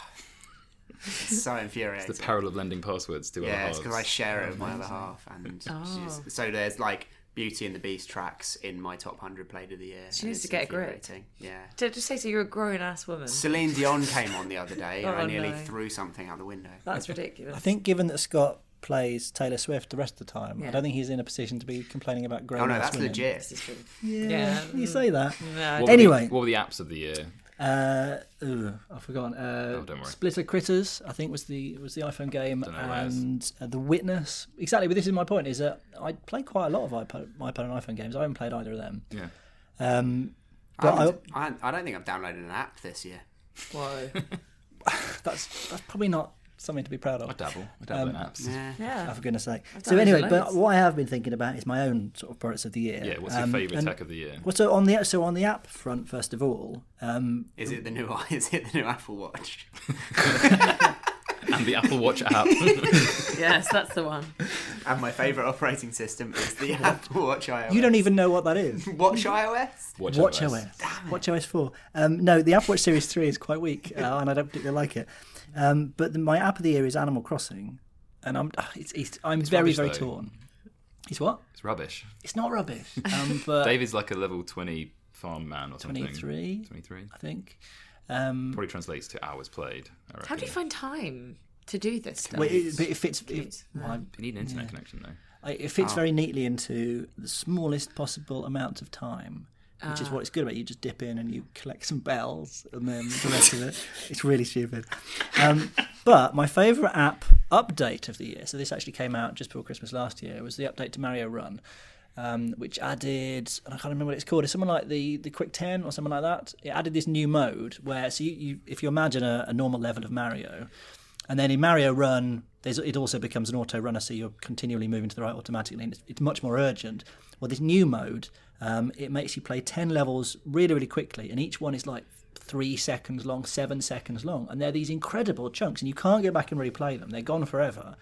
it's so infuriating. It's the peril of lending passwords to other Yeah, it's halves. because I share it with my other half, and Oh. she's, so there's like Beauty and the Beast tracks in my top hundred played of the year. She and needs to it's get a grip. infuriating. Yeah. To just say so, you're a grown ass woman. Celine Dion came on the other day, and Oh, I nearly no. threw something out the window. That's ridiculous. I think, given that Scott plays Taylor Swift the rest of the time, I Yeah. don't think he's in a position to be complaining about grown Oh no, ass that's women. legit. This is true. Yeah, Yeah. you say that. No, What were Anyway. the, what were the apps of the year? Uh, ugh, I've forgotten. Uh, Oh, don't worry. Splitter Critters, I think, was the was the iPhone game, Don't know what it is. and uh, The Witness. Exactly, but this is my point: is that I play quite a lot of iPod, iPod and iPhone games. I haven't played either of them. Yeah. Um, I, but I, haven't- I, I don't think I've downloaded an app this year. Why? that's that's probably not something to be proud of. I dabble. I dabble in Um, apps. Yeah. Yeah. Oh, for goodness sake. I've So done anyway, loads. but what I have been thinking about is my own sort of products of the year. Yeah, what's your Um, favourite and- tech of the year? Well, so on the so on the app front, first of all, um, Is it the new? Is it the new Apple Watch? And the Apple Watch app. Yes, that's the one. And my favourite operating system is the Apple Watch iOS. you don't even know what that is. Watch iOS? Watch, Watch OS. O S. Watch O S four. Um, no, the Apple Watch Series three is quite weak, uh, and I don't particularly like it. Um, but the, my app of the year is Animal Crossing, and I'm it's, it's, I'm very rubbish, very though. torn. It's what? It's rubbish. It's not rubbish. Um, but David's like a level twenty farm man or something. twenty-three, twenty-three. I think. Um, Probably translates to hours played. I reckon. How do you find time to do this stuff? well, it, but it fits. It, Commute. well, You need an internet connection though. I, it fits Oh. very neatly into the smallest possible amount of time, which Ah. is what it's good about. You just dip in and you collect some bells, and then the rest of it. It's really stupid. Um, but my favourite app update of the year, so this actually came out just before Christmas last year, was the update to Mario Run, um, which added, and I can't remember what it's called, it's something like the, the Quick ten or something like that. It added this new mode where, so you, you if you imagine a, a normal level of Mario, and then in Mario Run, there's, it also becomes an auto runner, so you're continually moving to the right automatically, and it's, it's much more urgent. Well, this new mode, um, it makes you play ten levels really, really quickly, and each one is like three seconds long, seven seconds long, and they're these incredible chunks, and you can't go back and replay them. They're gone forever.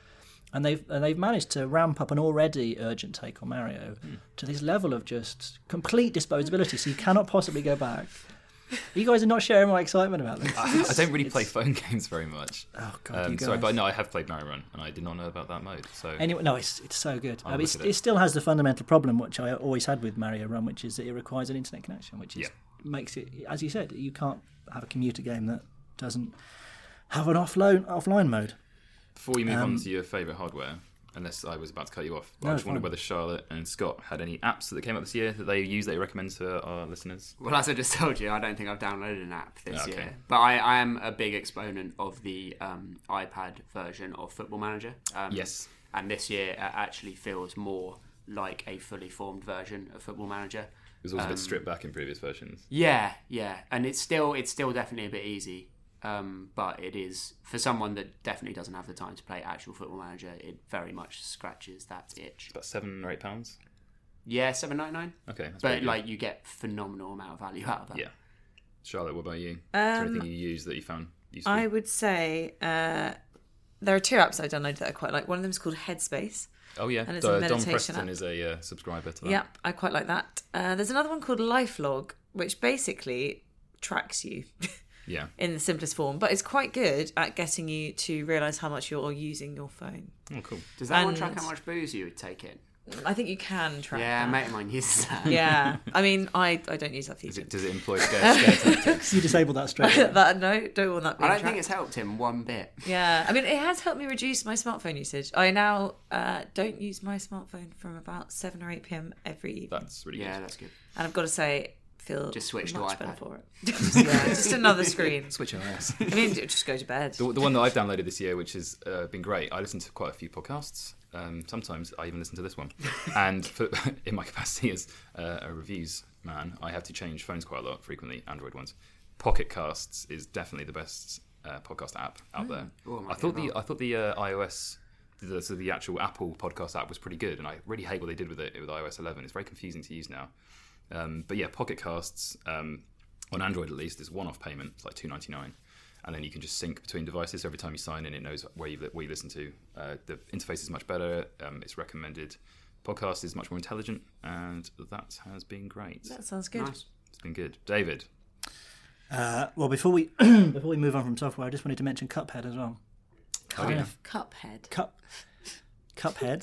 and they've and they've managed to ramp up an already urgent take on Mario mm. to this level of just complete disposability. So you cannot possibly go back. You guys are not sharing my excitement about this. I, I don't really play phone games very much. Oh god, um, you guys. Sorry, but no, I have played Mario Run, and I did not know about that mode. So anyway, no, it's it's so good. I mean, it's, it. it still has the fundamental problem which I always had with Mario Run, which is that it requires an internet connection, which is, yeah. makes it, as you said, you can't have a commuter game that doesn't have an offline offline mode. Before we move um, on to your favourite hardware, unless I was about to cut you off, no, I just wondered fine. whether Charlotte and Scott had any apps that came out this year that they use that you recommend to our listeners. Well, as I just told you, I don't think I've downloaded an app this okay. year. But I, I am a big exponent of the um, iPad version of Football Manager. Um, yes. And this year it actually feels more like a fully formed version of Football Manager. It was also um, a bit stripped back in previous versions. Yeah, yeah. And it's still it's still definitely a bit easy. Um, but it is, for someone that definitely doesn't have the time to play actual Football Manager, it very much scratches that itch. It's about seven or eight pounds. Yeah, seven ninety nine. Okay, that's but like you get phenomenal amount of value out of that. Yeah. Charlotte, what about you? Um, Is there anything you use that you found useful? I would say uh, there are two apps I downloaded that I quite like. One of them is called Headspace. Oh yeah, and it's D- a Dom meditation Preston app. is a uh, subscriber to that. Yep, I quite like that. Uh, there's another one called Lifelog, which basically tracks you. Yeah. In the simplest form, but it's quite good at getting you to realise how much you're using your phone. Oh, cool. Does that and one track how much booze you would take in? I think you can track Yeah, that. a mate of mine uses that. Yeah. I mean, I, I don't use that feature. Does it, does it employ scare, scare tactics? You disabled that straight away. that, no, don't want that being I don't tracked. think it's helped him one bit. Yeah. I mean, it has helped me reduce my smartphone usage. I now uh, don't use my smartphone from about seven or eight p.m. every evening. That's really Yeah, good. that's good. And I've got to say, feel Just switch to much iPad. better for it. just, yeah, just another screen. Switch your ass. I mean, just go to bed. The, the one that I've downloaded this year, which has uh, been great, I listen to quite a few podcasts. Um, sometimes I even listen to this one. And for, in my capacity as uh, a reviews man, I have to change phones quite a lot, frequently, Android ones. Pocket Casts is definitely the best uh, podcast app out there. Oh, I thought the I thought the uh, iOS, the, so the actual Apple podcast app was pretty good, and I really hate what they did with it with iOS eleven. It's very confusing to use now. Um, but yeah, Pocket Casts um, on Android at least is one-off payment. It's like two ninety-nine, and then you can just sync between devices. So every time you sign in, it knows where you what you listen to. Uh, the interface is much better. Um, it's recommended. Podcast is much more intelligent, and that has been great. That sounds good. Nice. It's been good, David. Uh, well, before we before we move on from software, I just wanted to mention Cuphead as well. Oh, yeah. Cuphead. Cup, Cuphead.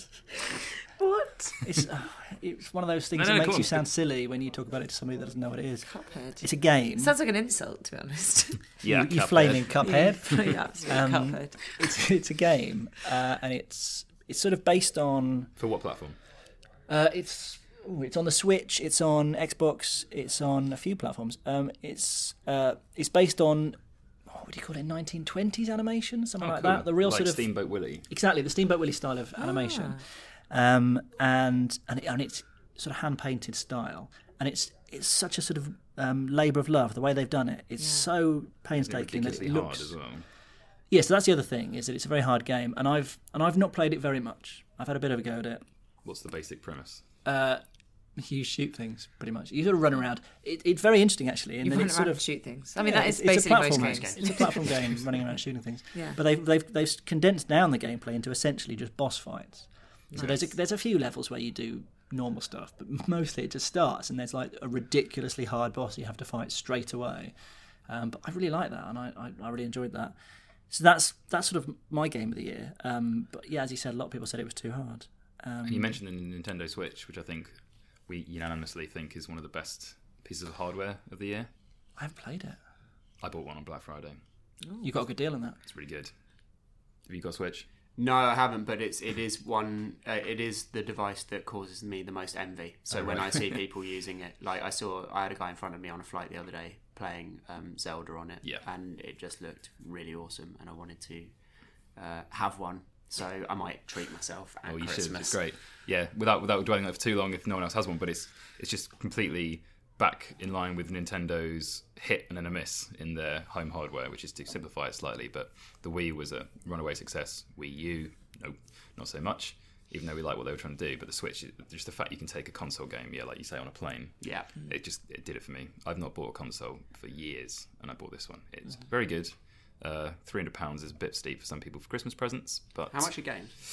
What? It's uh, it's one of those things No, no, that go makes you on. sound silly when you talk about it to somebody that doesn't know what it is. Cuphead. It's a game. It sounds like an insult, to be honest. Yeah, you, you Cuphead. flaming Cuphead. yeah, absolutely. Um, Cuphead. It's it's a game, uh, and it's it's sort of based on. For what platform? Uh, it's ooh, it's on the Switch. It's on Xbox. It's on a few platforms. Um, it's uh, it's based on what do you call it? nineteen twenties animation, something Oh, like cool. that. The real like sort of Steamboat Willie. exactly the Steamboat Willie style of animation, Ah. um, and and it, and it's sort of hand painted style, and it's it's such a sort of um, labour of love the way they've done it. It's Yeah. so It's painstaking that ridiculously it hard looks. as well. Yeah, so that's the other thing is that it's a very hard game, and I've and I've not played it very much. I've had a bit of a go at it. What's the basic premise? Uh, you shoot things pretty much. You sort of run around. It, it's very interesting actually, and You then run it's around sort and of shoot things. I mean, yeah, that is it's, it's a basically most platform games. game. It's a platform game, running around shooting things. Yeah. But they've they've they've condensed down the gameplay into essentially just boss fights. So Nice. there's a, there's a few levels where you do normal stuff, but mostly it just starts and there's like a ridiculously hard boss you have to fight straight away. Um, but I really like that, and I, I, I really enjoyed that. So that's that's sort of my game of the year. Um, but yeah, as you said, a lot of people said it was too hard. Um, And you mentioned the Nintendo Switch, which I think we unanimously think is one of the best pieces of hardware of the year. I haven't played it. I bought one on Black Friday. You got a good deal on that. It's really good. Have you got a Switch? No, I haven't, but it's it is one. Uh, it is the device that causes me the most envy. So Oh, when right. I see people using it, like I saw, I had a guy in front of me on a flight the other day playing um, Zelda on it, Yeah. and it just looked really awesome, and I wanted to uh, have one. So I might treat myself at Oh, you Christmas. should. It's great. Yeah, without without dwelling on it for too long, if no one else has one, but it's it's just completely back in line with Nintendo's hit and then a miss in their home hardware, which is to simplify it slightly. But the Wii was a runaway success. Wii U, no, not so much. Even though we like what they were trying to do, but the Switch, just the fact you can take a console game, yeah, like you say, on a plane, Yeah. it just it did it for me. I've not bought a console for years, and I bought this one. It's very good. Uh, three hundred pounds is a bit steep for some people for Christmas presents, but How much a game?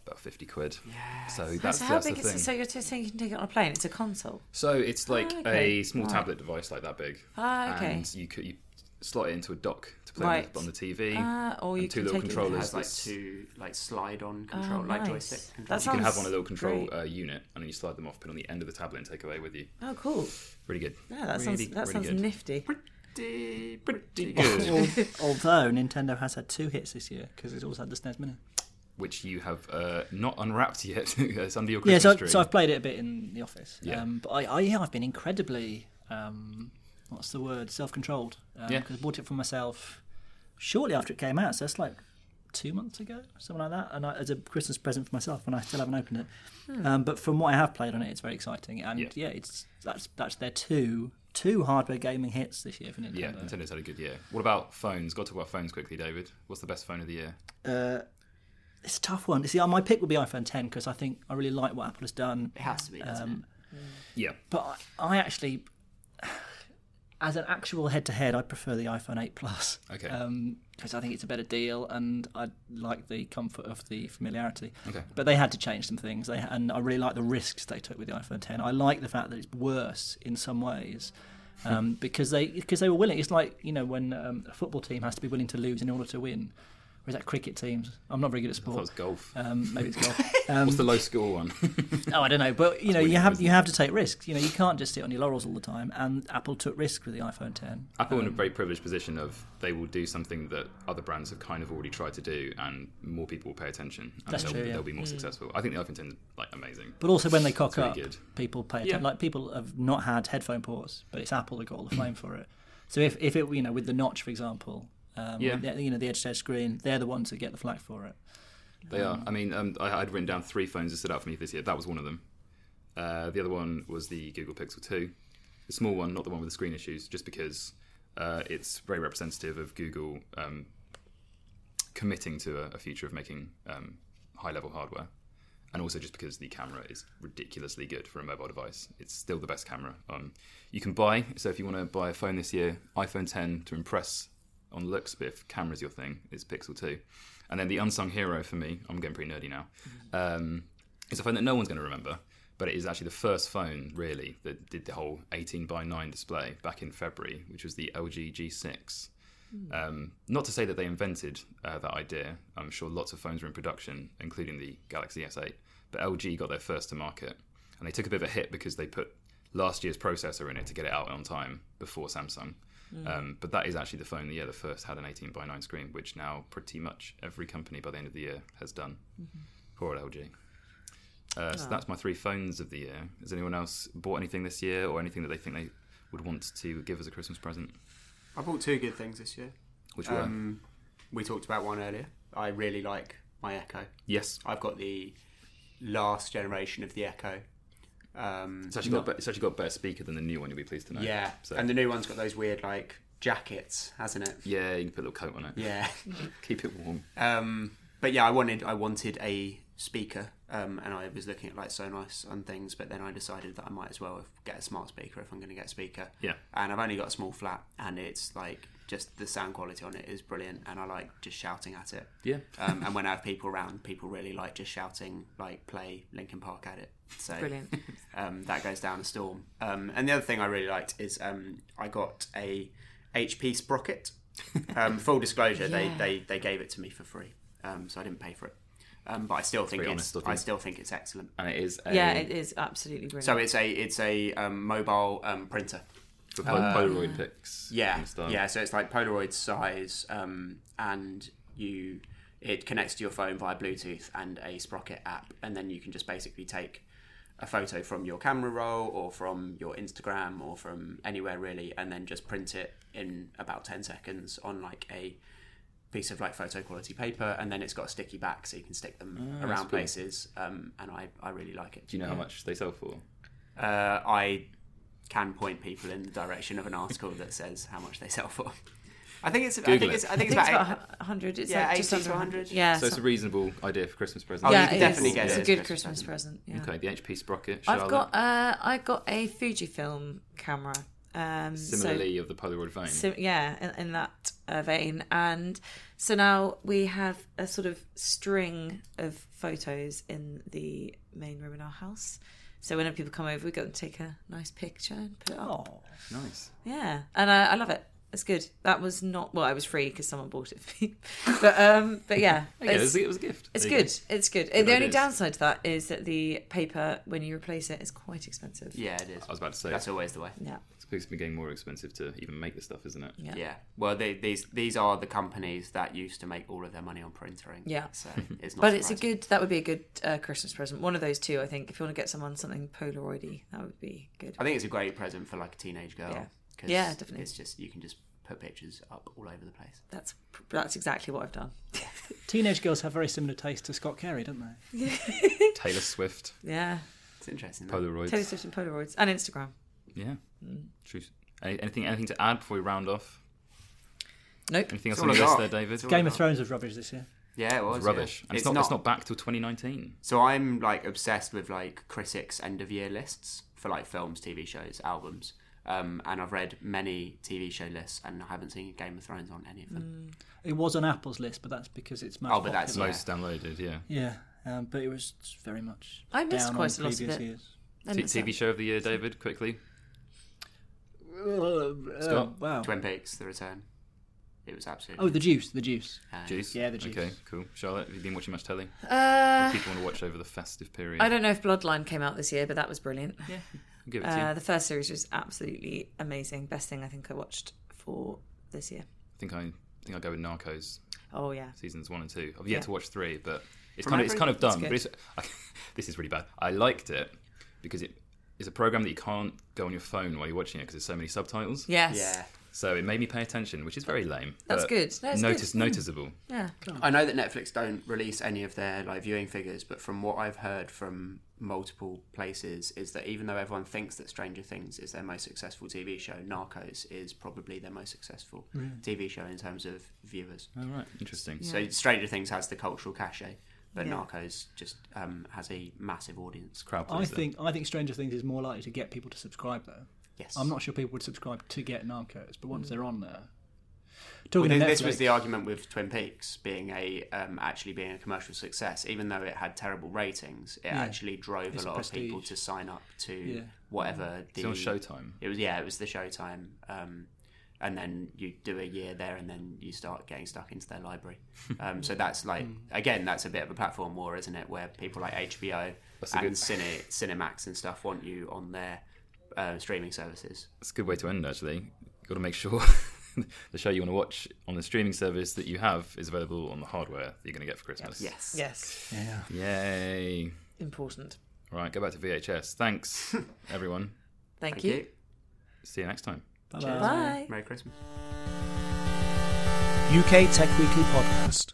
about fifty quid. Yes. So So that's, how that's the big is thing. it? So you're just saying you can take it on a plane? It's a console. So it's like Ah, okay. a small Right. tablet device like that big. Ah, okay. And you could you slot it into a dock to play Right. on, the, on the T V. Ah, or you and two can little take it- It controllers. has like that's- two like slide-on control, Oh, like nice. joystick control. That you can have sounds one a little control great. uh, unit, and then you slide them off, put it on the end of the tablet, and take away with you. Oh, cool. Really good. Yeah, that really, sounds that really sounds good. nifty. Pretty, pretty Good. Al- Although Nintendo has had two hits this year because it's also had the S N E S Mini. Which you have uh, not unwrapped yet. It's under your Yeah, Christmas so, tree. so I've played it a bit in the office. Yeah. Um, but I, I, yeah, I've been incredibly, um, what's the word, self-controlled. Um, Yeah. Because I bought it for myself shortly after it came out, so it's like two months ago, something like that, and I, as a Christmas present for myself, and I still haven't opened it. Um, but from what I have played on it, it's very exciting, and Yeah. yeah, it's that's that's their two two hardware gaming hits this year for Nintendo. Yeah, Nintendo's had a good year. What about phones? Got to talk about phones quickly, David. What's the best phone of the year? Uh, it's a tough one. See, my pick would be iPhone ten because I think I really like what Apple has done. It has to be, doesn't Um, Yeah. But I, I actually, as an actual head-to-head, I prefer the iPhone eight Plus. Okay. Because I think it's a better deal, and I like the comfort of the familiarity. Okay. But they had to change some things, they and I really like the risks they took with the iPhone ten. I like the fact that it's worse in some ways. Um, because they because they were willing. It's like, you know, when um, a football team has to be willing to lose in order to win. Or is that cricket teams? I'm not very good at I sport. thought it was golf. Um, maybe it's golf. Um, What's the low score one? Oh, I don't know, but you know, winning, you have isn't you it? have to take risks. You know, you can't just sit on your laurels all the time. And Apple took risks with the iPhone ten. Apple in a Um, very privileged position of they will do something that other brands have kind of already tried to do, and more people will pay attention. And That's they'll, true, yeah. they'll be more successful. I think the iPhone ten is like amazing. But also when they cock It's really up, good. people pay Yeah. attention. Like people have not had headphone ports, but it's Apple that got all the flame for it. So if if it you know with the notch, for example, um, Yeah. with the, you know the edge-to-edge screen, they're the ones that get the flack for it. They are. I mean, um, I had written down three phones that stood out for me this year. That was one of them. Uh, the other one was the Google Pixel two. The small one, not the one with the screen issues, just because uh, it's very representative of Google um, committing to a, a future of making um, high-level hardware. And also just because the camera is ridiculously good for a mobile device. It's still the best camera um, you can buy. So if you want to buy a phone this year, iPhone ten to impress on looks, but if camera's your thing, it's Pixel two. And then the unsung hero for me, I'm getting pretty nerdy now, um, it's a phone that no one's going to remember, but it is actually the first phone, really, that did the whole eighteen by nine display back in February, which was the L G G six. Um, not to say that they invented uh, that idea. I'm sure lots of phones were in production, including the Galaxy S eight. But L G got their first to market, and they took a bit of a hit because they put last year's processor in it to get it out on time before Samsung. Um, but that is actually the phone that, yeah, the first had an eighteen by nine screen, which now pretty much every company by the end of the year has done. Mm-hmm. Poor L G. Uh, so that's my three phones of the year. Has anyone else bought anything this year, or anything that they think they would want to give as a Christmas present? I bought two good things this year. Which were? Um, we talked about one earlier. I really like my Echo. Yes. I've got the last generation of the Echo. Um, It's actually, got, be- it's actually got a better speaker than the new one, you'll be pleased to know. yeah, So, and the new one's got those weird like jackets, hasn't it? yeah, you can put a little coat on it. Yeah. Keep it warm. Um, but yeah, I wanted I wanted a speaker, um, and I was looking at like Sonos and things, but then I decided that I might as well get a smart speaker if I'm going to get a speaker. Yeah. And I've only got a small flat, and it's like just the sound quality on it is brilliant, and I like just shouting at it. Yeah. Um, and when I have people around, people really like just shouting, like play Linkin Park at it. So Brilliant. um, that goes down a storm. Um, and the other thing I really liked is um, I got a H P Sprocket. Um, full disclosure, Yeah. they, they they gave it to me for free, um, so I didn't pay for it. Um, but I still think very it's honest of you. I still think it's excellent. And it is a Yeah, it is absolutely brilliant. So it's a it's a um, mobile um, printer. for Pol- Polaroid pics. Yeah, kind of style. yeah. So it's like Polaroid size, um, and you it connects to your phone via Bluetooth and a Sprocket app, and then you can just basically take a photo from your camera roll or from your Instagram or from anywhere really, and then just print it in about ten seconds on like a piece of like photo quality paper, and then it's got a sticky back so you can stick them Ah, that's around cool. places. Um, and I, I really like it. Do you know how much they sell for? Uh, I can point people in the direction of an article that says how much they sell for. I think it's. I Google think it. it's. I I think think it's it's about. about one hundred. It's yeah, like just eighty under to one hundred. Yeah, So it's a reasonable idea for Christmas present. Oh, yeah, you can it definitely is. get It's it a as good Christmas Christmas present. Yeah. Okay, the H P Sprocket. I've Charlotte. got uh, I got a Fujifilm camera. Um, Similarly so, of the Polaroid vein. sim- yeah, in, in that uh, vein, and so now we have a sort of string of photos in the main room in our house. So whenever people come over, we go and take a nice picture and put it up. Oh, Nice. Yeah, and I, I love it. It's good. That was not well. I was free because someone bought it for me. But um, but yeah, Okay, it it's, was, it was a gift. it's There you good. go. It's good. Good the only ideas. downside to that is that the paper, when you replace it, is quite expensive. Yeah, it is. I was about to say. That's always the way. Yeah. It's been getting more expensive to even make this stuff, isn't it? Yeah. Yeah. Well, they, these these are the companies that used to make all of their money on printering. Yeah. So it's not. But it's a surprising. good. That would be a good uh, Christmas present. One of those two, I think. If you want to get someone something Polaroidy, that would be good. I think it's a great present for like a teenage girl. Yeah. 'cause Yeah, definitely. It's just you can just put pictures up all over the place. That's that's exactly what I've done. teenage girls have very similar taste to Scott Carey, don't they? Taylor Swift, Yeah. It's interesting. though. Polaroids. Taylor Swift and Polaroids and Instagram. Yeah. True. Any, anything anything to add before we round off? Nope. Anything else It's on all your I list got. there, David? It's all Game I of got. Thrones was rubbish this year. Yeah, it was It's rubbish. yeah. And it's, not, it's not back till twenty nineteen. So I'm like obsessed with like critics' end of year lists for like films, T V shows, albums. Um, and I've read many T V show lists, and I haven't seen Game of Thrones on any of them. It was on Apple's list, but that's because it's most Oh, but that's- popular. Most downloaded, yeah. Yeah, um, but it was very much I missed down quite on a lot of previous it. years. I T- miss TV it. show of the year, David, quickly. Uh, Scott? wow. Twin Peaks: The Return. It was absolutely. Oh, the juice, the juice. uh, Juice? Yeah, the juice. Okay, cool. Charlotte, have you been watching much telly? Uh, What do people want to watch over the festive period? I don't know if Bloodline came out this year, but that was brilliant. Yeah, I'll give it to Uh, you. the first series was absolutely amazing. Best thing I think I watched for this year. I think I, I think I'll go with Narcos. Oh yeah. Seasons one and two. I've yet Yeah. to watch three, but it's From kind of it's every- kind of done. good. But it's, I, this is really bad. I liked it because it is a program that you can't go on your phone while you're watching it because there's so many subtitles. Yes. Yeah. So it made me pay attention, which is very lame. That's but good. No, it's notice, good. noticeable. Yeah. I know that Netflix don't release any of their like viewing figures, but from what I've heard from multiple places is that even though everyone thinks that Stranger Things is their most successful T V show, Narcos is probably their most successful T V show in terms of viewers. All right, interesting. So Stranger Things has the cultural cachet, but Yeah. Narcos just um, has a massive audience. Crowd I pleaser. think I think Stranger Things is more likely to get people to subscribe though. Yes. I'm not sure people would subscribe to get Narcos, but once they're on there, Well, talking this, to this was Netflix- the argument with Twin Peaks being a um, actually being a commercial success. Even though it had terrible ratings, it Yeah. actually drove It's a lot of people prestige. to sign up to Yeah. whatever the It's on Showtime. It was yeah, it was the Showtime, um, and then you do a year there, and then you start getting stuck into their library. Um, so that's like again, that's a bit of a platform war, isn't it? Where people like H B O That's a and good- Cine, Cinemax and stuff want you on their uh, streaming services. It's a good way to end, actually. You've got to make sure the show you want to watch on the streaming service that you have is available on the hardware that you're going to get for Christmas. Yes. Yes. Yeah. Yay. Important. All right, go back to V H S. Thanks, everyone. Thank, Thank you. you. See you next time. Bye-bye. Cheers. Bye. Merry Christmas. U K Tech Weekly Podcast.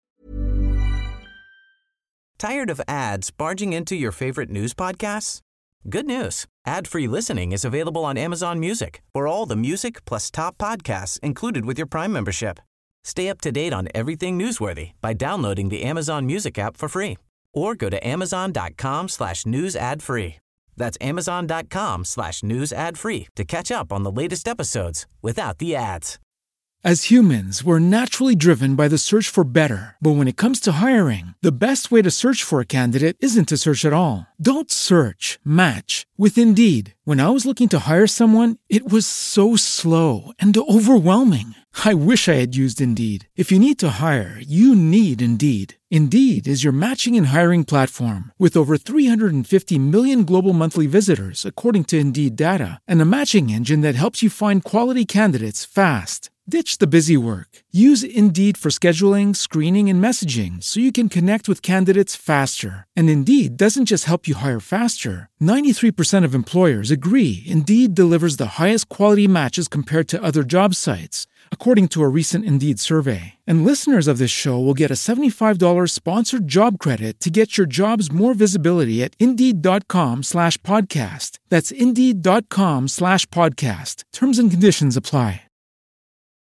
Tired of ads barging into your favorite news podcasts? Good news. Ad-free listening is available on Amazon Music for all the music plus top podcasts included with your Prime membership. Stay up to date on everything newsworthy by downloading the Amazon Music app for free or go to amazon.com slash news ad free. That's amazon.com slash news ad free to catch up on the latest episodes without the ads. As humans, we're naturally driven by the search for better. But when it comes to hiring, the best way to search for a candidate isn't to search at all. Don't search, match with Indeed. When I was looking to hire someone, it was so slow and overwhelming. I wish I had used Indeed. If you need to hire, you need Indeed. Indeed is your matching and hiring platform with over three hundred fifty million global monthly visitors, according to Indeed data, and a matching engine that helps you find quality candidates fast. Ditch the busy work. Use Indeed for scheduling, screening, and messaging so you can connect with candidates faster. And Indeed doesn't just help you hire faster. ninety-three percent of employers agree Indeed delivers the highest quality matches compared to other job sites, according to a recent Indeed survey. And listeners of this show will get a seventy-five dollars sponsored job credit to get your jobs more visibility at Indeed.com slash podcast. That's Indeed.com slash podcast. Terms and conditions apply.